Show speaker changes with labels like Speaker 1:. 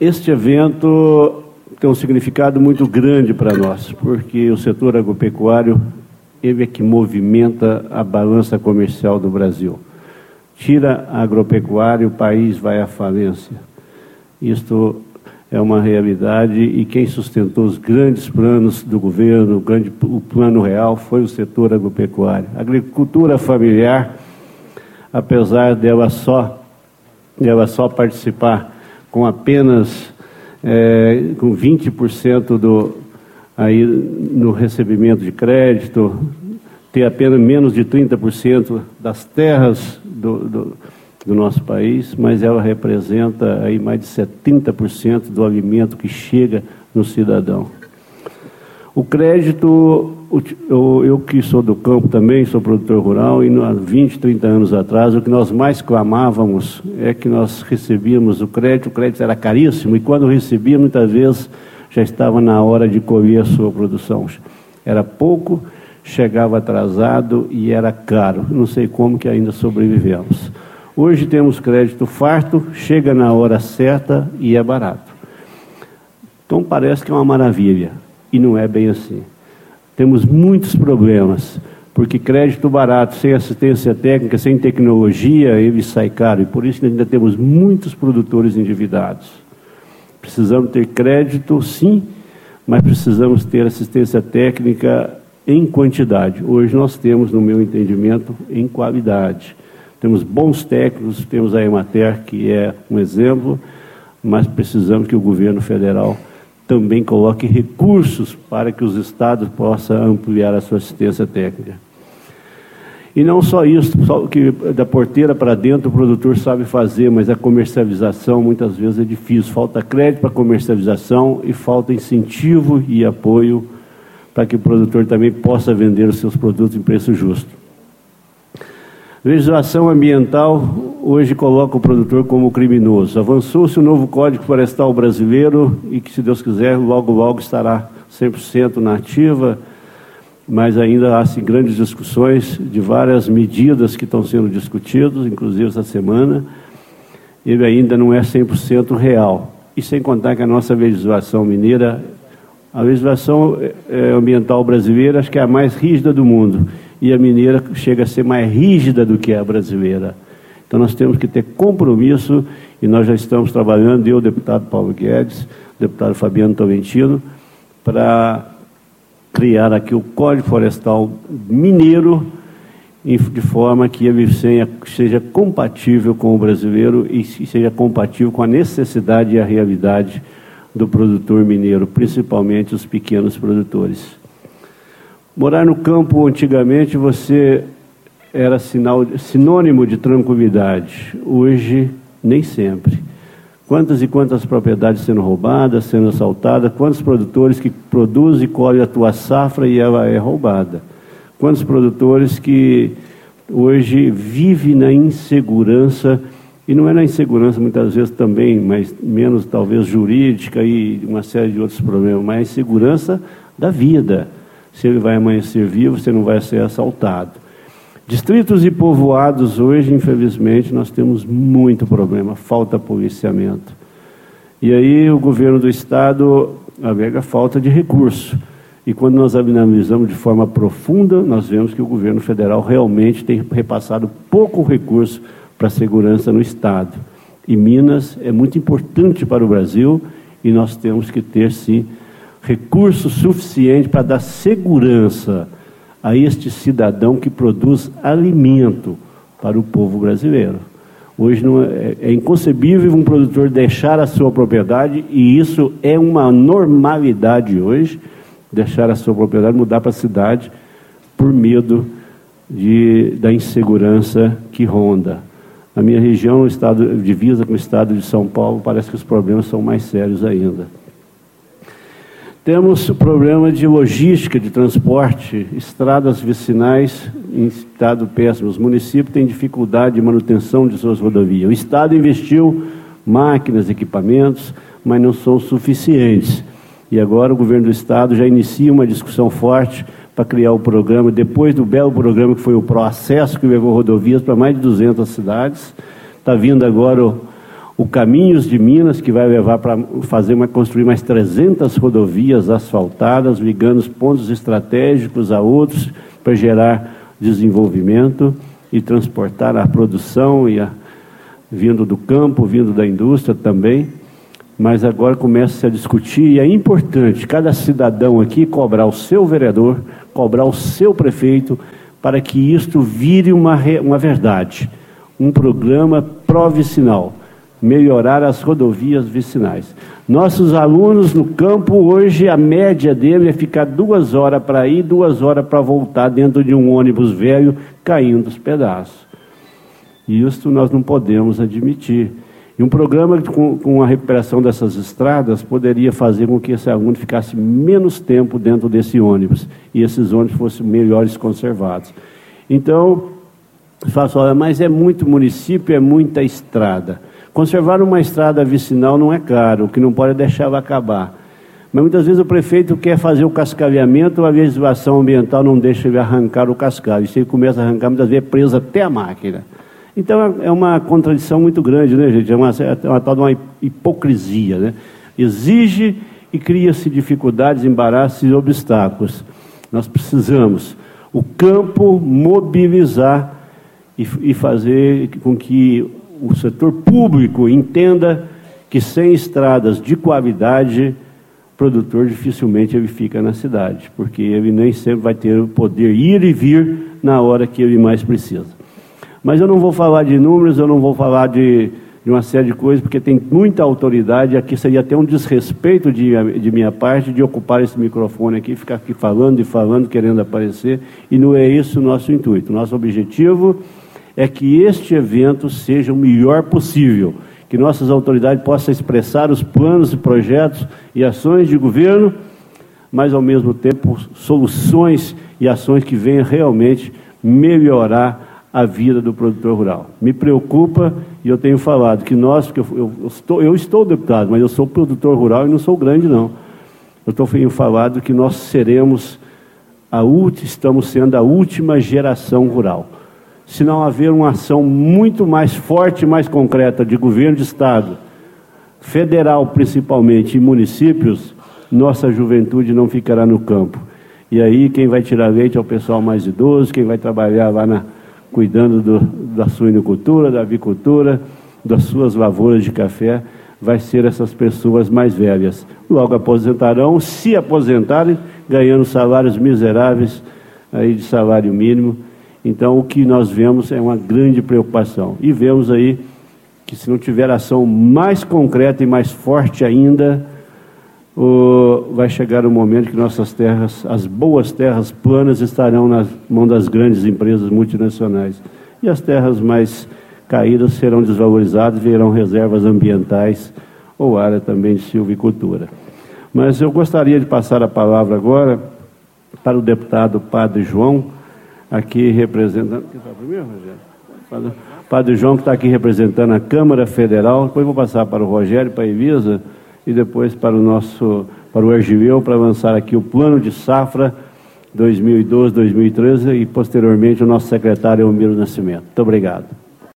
Speaker 1: Este evento tem um significado muito grande para nós, porque o setor agropecuário ele é que movimenta a balança comercial do Brasil. Tira a agropecuária, o país vai à falência. Isto é uma realidade e quem sustentou os grandes planos do governo, o plano real, foi o setor agropecuário. A agricultura familiar, apesar dela só participar com apenas com 20% aí no recebimento de crédito, ter apenas menos de 30% das terras do nosso país, mas ela representa aí mais de 70% do alimento que chega no cidadão. O crédito, eu que sou do campo também, sou produtor rural, e há 20, 30 anos atrás, o que nós mais clamávamos é que nós recebíamos o crédito era caríssimo, e quando recebia, muitas vezes, já estava na hora de colher a sua produção. Era pouco, chegava atrasado e era caro. Não sei como que ainda sobrevivemos. Hoje temos crédito farto, chega na hora certa e é barato. Então parece que é uma maravilha, e não é bem assim. Temos muitos problemas, porque crédito barato, sem assistência técnica, sem tecnologia, ele sai caro, e por isso ainda temos muitos produtores endividados. Precisamos ter crédito, sim, mas precisamos ter assistência técnica em quantidade. Hoje nós temos, no meu entendimento, em qualidade. Temos bons técnicos, temos a Emater, que é um exemplo, mas precisamos que o governo federal também coloque recursos para que os estados possam ampliar a sua assistência técnica. E não só isso, só que da porteira para dentro o produtor sabe fazer, mas a comercialização muitas vezes é difícil. Falta crédito para comercialização e falta incentivo e apoio para que o produtor também possa vender os seus produtos em preço justo. Legislação ambiental hoje coloca o produtor como criminoso. Avançou-se o novo Código Florestal brasileiro e que, se Deus quiser, logo, logo estará 100% na ativa, mas ainda há assim, grandes discussões de várias medidas que estão sendo discutidas, inclusive essa semana. Ele ainda não é 100% real. E sem contar que a nossa legislação mineira, a legislação ambiental brasileira, acho que é a mais rígida do mundo. E a mineira chega a ser mais rígida do que a brasileira. Então nós temos que ter compromisso, e nós já estamos trabalhando, eu, o deputado Paulo Guedes, o deputado Fabiano Tolentino, para criar aqui o Código Florestal Mineiro, de forma que ele seja compatível com o brasileiro e seja compatível com a necessidade e a realidade do produtor mineiro, principalmente os pequenos produtores. Morar no campo, antigamente, você era sinônimo de tranquilidade. Hoje, nem sempre. Quantas e quantas propriedades sendo roubadas, sendo assaltadas, quantos produtores que produzem e colhem a tua safra e ela é roubada. Quantos produtores que hoje vivem na insegurança, e não é na insegurança muitas vezes também, mas menos talvez jurídica e uma série de outros problemas, mas a insegurança da vida. Se ele vai amanhecer vivo, você não vai ser assaltado. Distritos e povoados hoje, infelizmente, nós temos muito problema, falta policiamento. E aí o governo do estado alega falta de recurso. E quando nós analisamos de forma profunda, nós vemos que o governo federal realmente tem repassado pouco recurso para a segurança no estado. E Minas é muito importante para o Brasil e nós temos que ter, sim, recurso suficiente para dar segurança a este cidadão que produz alimento para o povo brasileiro. Hoje é inconcebível um produtor deixar a sua propriedade, e isso é uma normalidade hoje, deixar a sua propriedade, mudar para a cidade, por medo da insegurança que ronda. Na minha região, o estado divisa com o estado de São Paulo, parece que os problemas são mais sérios ainda. Temos o problema de logística, de transporte, estradas vicinais em estado péssimo. Os municípios têm dificuldade de manutenção de suas rodovias. O estado investiu máquinas, equipamentos, mas não são suficientes. E agora o governo do estado já inicia uma discussão forte para criar o programa, depois do belo programa que foi o ProAcesso, que levou rodovias para mais de 200 cidades. Está vindo agora o Caminhos de Minas, que vai levar para construir mais 300 rodovias asfaltadas, ligando os pontos estratégicos a outros, para gerar desenvolvimento e transportar a produção vindo do campo, vindo da indústria também. Mas agora começa-se a discutir, e é importante cada cidadão aqui cobrar o seu vereador, cobrar o seu prefeito, para que isto vire uma verdade, um programa pró-vicinal, melhorar as rodovias vicinais. Nossos alunos no campo, hoje, a média dele é ficar 2 horas para ir, 2 horas para voltar dentro de um ônibus velho, caindo os pedaços. E isso nós não podemos admitir. E um programa com a recuperação dessas estradas poderia fazer com que esse aluno ficasse menos tempo dentro desse ônibus, e esses ônibus fossem melhores conservados. Então, faço, olha, mas é muito município, é muita estrada. Conservar uma estrada vicinal não é caro, o que não pode é deixar ela acabar. Mas muitas vezes o prefeito quer fazer o cascalhamento, a legislação ambiental não deixa ele arrancar o cascalho. E se ele começa a arrancar, muitas vezes é presa até a máquina. Então é uma contradição muito grande, né, gente? É uma tal de uma hipocrisia, né? Exige e cria-se dificuldades, embaraços e obstáculos. Nós precisamos, o campo, mobilizar e fazer com que o setor público entenda que sem estradas de qualidade, o produtor dificilmente ele fica na cidade, porque ele nem sempre vai ter o poder ir e vir na hora que ele mais precisa. Mas eu não vou falar de números, eu não vou falar de uma série de coisas, porque tem muita autoridade, aqui seria até um desrespeito de minha parte de ocupar esse microfone aqui, ficar aqui falando e falando, querendo aparecer, e não é esse o nosso intuito. Nosso objetivo é que este evento seja o melhor possível, que nossas autoridades possam expressar os planos e projetos e ações de governo, mas ao mesmo tempo soluções e ações que venham realmente melhorar a vida do produtor rural. Me preocupa, e eu tenho falado que nós, porque eu estou deputado, mas eu sou produtor rural e não sou grande não. Eu tenho falado que nós estamos sendo a última geração rural. Se não haver uma ação muito mais forte, mais concreta de governo de estado, federal principalmente, e municípios, nossa juventude não ficará no campo. E aí quem vai tirar leite é o pessoal mais idoso, quem vai trabalhar lá cuidando da suinocultura, da avicultura, das suas lavouras de café, vai ser essas pessoas mais velhas. Logo aposentarão, se aposentarem, ganhando salários miseráveis, aí de salário mínimo. Então, o que nós vemos é uma grande preocupação. E vemos aí que, se não tiver ação mais concreta e mais forte ainda, vai chegar o momento que nossas terras, as boas terras planas, estarão na mão das grandes empresas multinacionais. E as terras mais caídas serão desvalorizadas, virão reservas ambientais ou área também de silvicultura. Mas eu gostaria de passar a palavra agora para o deputado Padre João, aqui representando... Padre João, que está aqui representando a Câmara Federal. Depois vou passar para o Rogério, para a Elisa, e depois para o Ergiveu, para avançar aqui o plano de safra 2012-2013 e posteriormente o nosso secretário Elmiro Nascimento. Muito obrigado.